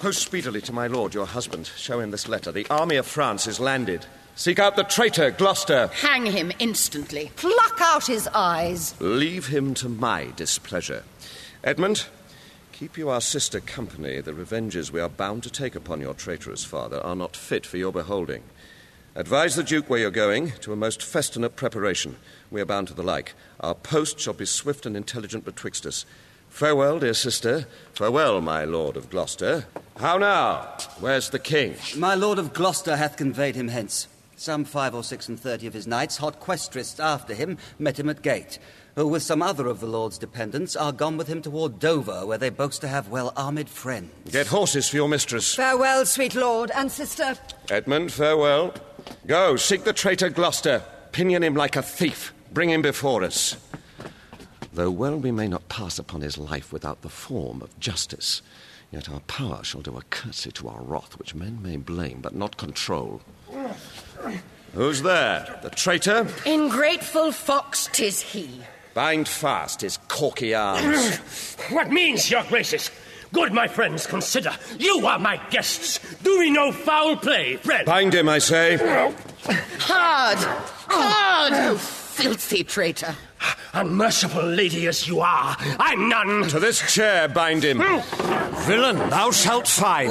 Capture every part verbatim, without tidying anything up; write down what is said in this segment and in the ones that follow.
Post speedily to my lord, your husband. Show him this letter. The army of France is landed. Seek out the traitor, Gloucester. Hang him instantly. Pluck out his eyes. Leave him to my displeasure. Edmund, keep you our sister company. The revenges we are bound to take upon your traitorous father are not fit for your beholding. Advise the Duke where you're going, to a most festinate preparation. We are bound to the like. Our post shall be swift and intelligent betwixt us. Farewell, dear sister. Farewell, my lord of Gloucester. How now? Where's the king? My lord of Gloucester hath conveyed him hence. Some five or six and thirty of his knights, hot questrists after him, met him at gate, who with some other of the lord's dependents are gone with him toward Dover, where they boast to have well-armed friends. Get horses for your mistress. Farewell, sweet lord and sister. Edmund, farewell. Go, seek the traitor Gloucester. Pinion him like a thief. Bring him before us. Though well we may not pass upon his life without the form of justice, yet our power shall do a curtsy to our wrath, which men may blame but not control. Who's there? The traitor? Ingrateful fox, 'tis he. Bind fast his corky arms. What means, your graces? Good, my friends, consider. You are my guests. Do we know foul play, friend? Bind him, I say. Hard! Hard, you filthy traitor. Unmerciful lady as you are, I'm none. To this chair bind him. Villain, thou shalt find.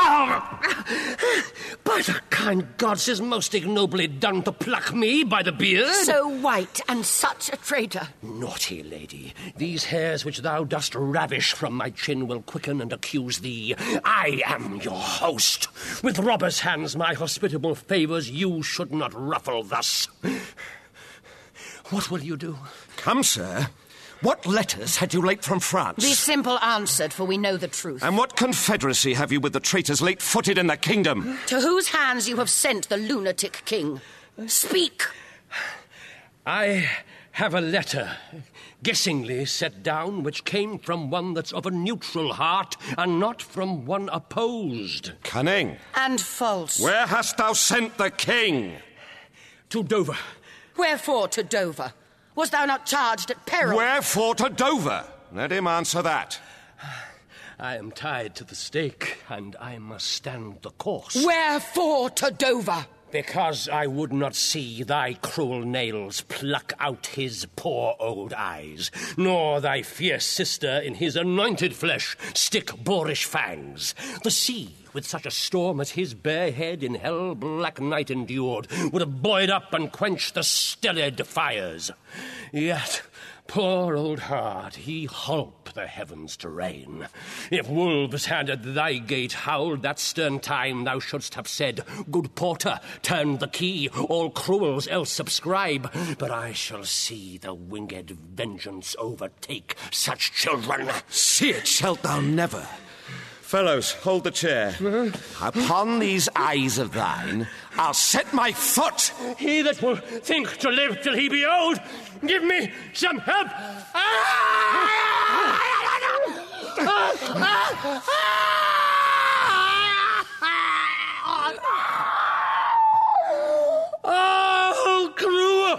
By the kind gods, is most ignobly done to pluck me by the beard. So white and such a traitor. Naughty lady, these hairs which thou dost ravish from my chin will quicken and accuse thee. I am your host. With robber's hands my hospitable favours you should not ruffle thus. What will you do? Come, sir. What letters had you late from France? Be simple answered, for we know the truth. And what confederacy have you with the traitors late-footed in the kingdom? To whose hands you have sent the lunatic king? Speak! I have a letter, guessingly set down, which came from one that's of a neutral heart, and not from one opposed. Cunning. And false. Where hast thou sent the king? To Dover. Wherefore to Dover? Was thou not charged at peril? Wherefore to Dover? Let him answer that. I am tied to the stake, and I must stand the course. Wherefore to Dover? Because I would not see thy cruel nails pluck out his poor old eyes, nor thy fierce sister in his anointed flesh stick boorish fangs. The sea, with such a storm as his bare head in hell-black night endured, would have buoyed up and quenched the stellid fires. Yet, poor old heart, he holp the heavens to rain. If wolves had at thy gate howled that stern time, thou shouldst have said, Good porter, turn the key, all cruels else subscribe. But I shall see the winged vengeance overtake such children. See it shalt thou never. Fellows, hold the chair. Uh-huh. Upon these eyes of thine, I'll set my foot. He that will think to live till he be old, give me some help. Oh, cruel.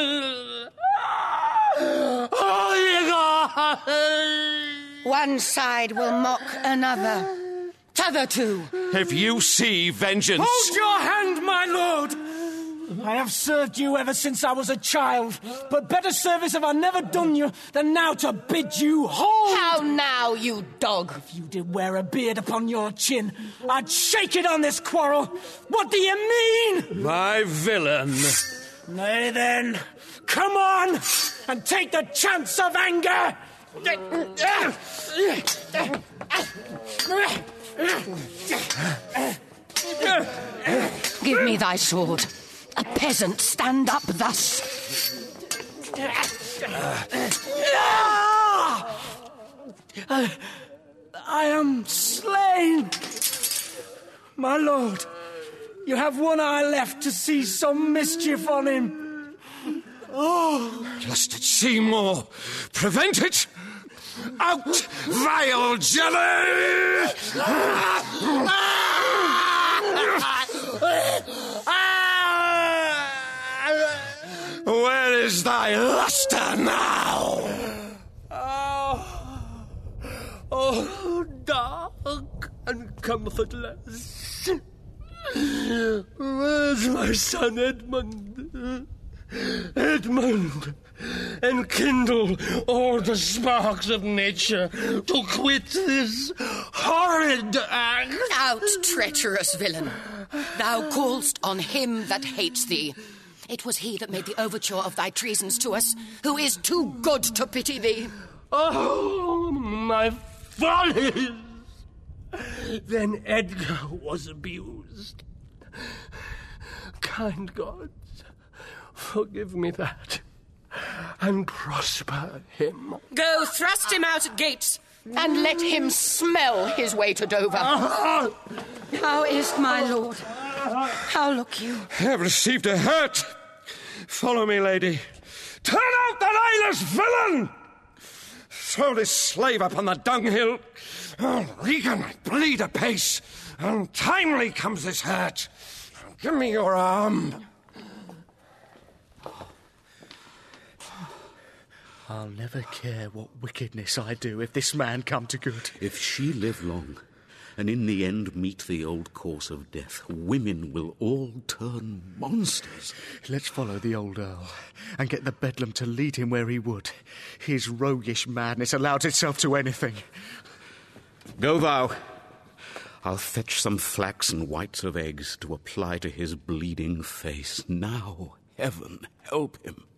Oh, ye God. One side will mock another. T'other two. If you see vengeance... Hold your hand, my lord! I have served you ever since I was a child, but better service have I never done you than now to bid you hold! How now, you dog? If you did wear a beard upon your chin, I'd shake it on this quarrel. What do you mean? My villain. Nay then, come on, and take the chance of anger! Give me thy sword. A peasant stand up thus. I, I am slain. My lord, you have one eye left to see some mischief on him. Oh. Lest it see more. Prevent it. Out, vile jelly! Where is thy luster now? Oh, oh, dark and comfortless. Where's my son Edmund? Edmund, enkindle all the sparks of nature to quit this horrid act. Out, treacherous villain. Thou call'st on him that hates thee. It was he that made the overture of thy treasons to us, who is too good to pity thee. Oh, my follies! Then Edgar was abused. Kind gods, forgive me that, and prosper him. Go, thrust him out at gates, and let him smell his way to Dover. How is my lord? How look you? I have received a hurt. Follow me, lady. Turn out that eyeless villain! Throw this slave upon the dunghill. Oh, Regan, bleed apace. Untimely comes this hurt. Give me your arm. I'll never care what wickedness I do if this man come to good. If she live long, and in the end meet the old course of death, women will all turn monsters. Let's follow the old Earl and get the Bedlam to lead him where he would. His roguish madness allows itself to anything. Go thou. I'll fetch some flax and whites of eggs to apply to his bleeding face. Now, heaven help him.